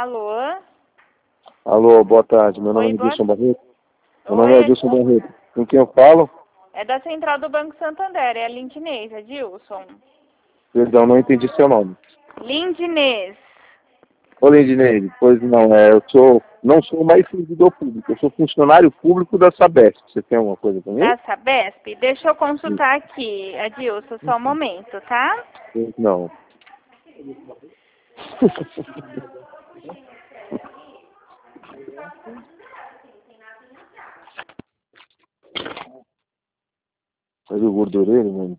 Alô? Alô, boa tarde. Meu nome é boa... Edilson Barreto. Meu nome é Edilson Barreto. Com quem eu falo? É da Central do Banco Santander, é a Lindinês, Edilson. Perdão, não entendi seu nome. Lindinês. Ô, Lindinei, pois não, não sou mais servidor público, eu sou funcionário público da Sabesp. Você tem alguma coisa para mim? Da Sabesp? Deixa eu consultar aqui, Edilson, só um momento, tá? Não. Mas o gordureiro, mano.